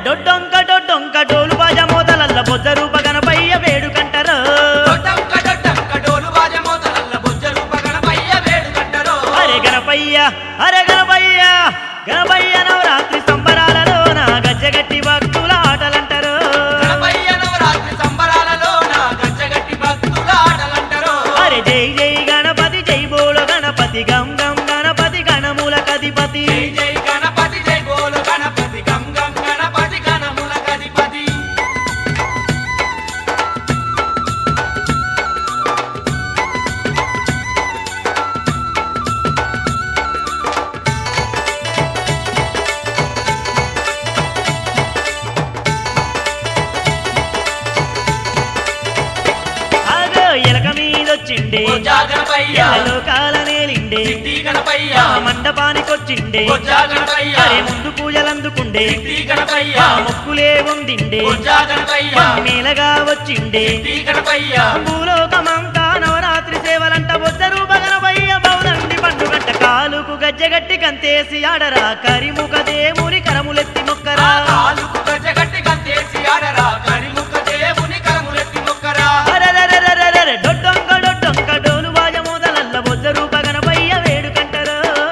డొడ్డొంక డొడ్డొంక డోలు బాజ మోతలల్ల బొజ్జ రూప గణపయ్య వేడుకంటరు అరే గణపయ్య గణపయ్య నవరాత్రి సంబరాలలోన గజ్జగట్టి భక్తుల ఆటలంటారు అరే జై జై గణపతి జై బోలో గణపతి గం గం గణపతి గణముల కధిపతి ఎలక మీదొచ్చిండే లోకాల నేలిండే మండపానికొచ్చిండే అరే ముందు పూజలందుకుండే మొక్కులే ఉందిండే మేలగా వచ్చిండే భూలోకమంతా నవరాత్రి సేవలంట బొజ్జ రూప గణపయ్య బౌలండి పండుగంట కాలుకు గజ్జగట్టి కంతేసి ఆడరా కరిముఖ దేవుని కరములెత్తి మొక్కరా డొడ్డొంక డొడ్డొంక డోలు బాజ మోదలల్ల బొజ్జ రూప గణపయ్య వేడుకంటరు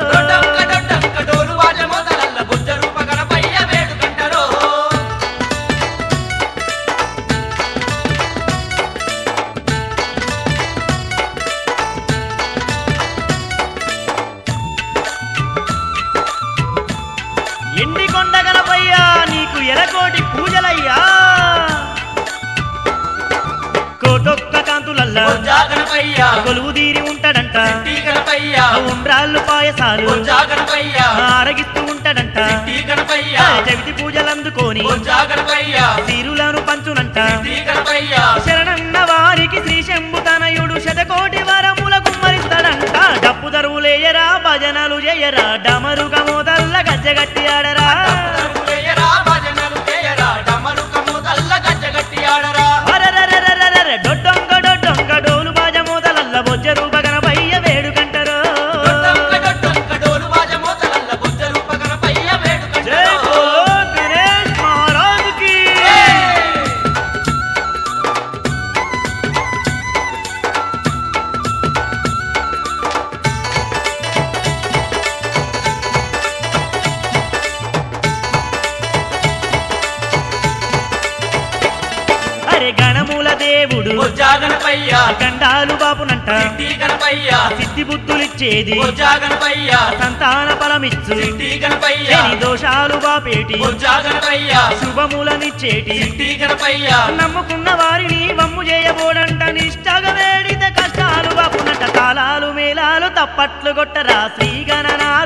ఎండికొండ గణపయ్య నీకు ఎలకోటి పూజలయ్యా కోటొక్క కాంతులల్ల కొలువు తీరి ఉంటాడంట ఉండ్రాళ్ళు పాయసాలు ఆరగిస్తూ ఉంటాడంట చవితి పూజలందుకొని తీరులను పంచునంట శరణన్న వారికి శ్రీ శంభు తనయుడు శతకోటి వరముల కుమ్మరిస్తాడంట డప్పు దరువులేయరా భజనలు చేయరా డమరుగ మోదల్ల గజ్జగట్టి ఆడరా డొడ్డొంక డొడ్డొంక డోలు బాజ మోదలల్ల బొజ్జ రూప గణపయ్య వేడుకంటరు జై బోలో గణేష్ మహారాజ్ కి అరే గణముల దేవుడు గండాలు బాపునంట సిద్ధి బుద్ధులిచ్చేది సంతాన ఫలమిచ్చు దోషాలు బాపేటి శుభములనిచ్చేటి నమ్ముకున్న వారిని వమ్ము చేయబోడంట నిష్టగా వేడిత కష్టాలు బాపునంట తాళాలు మేళాలు తప్పట్లు కొట్టరా శ్రీ గణనాథ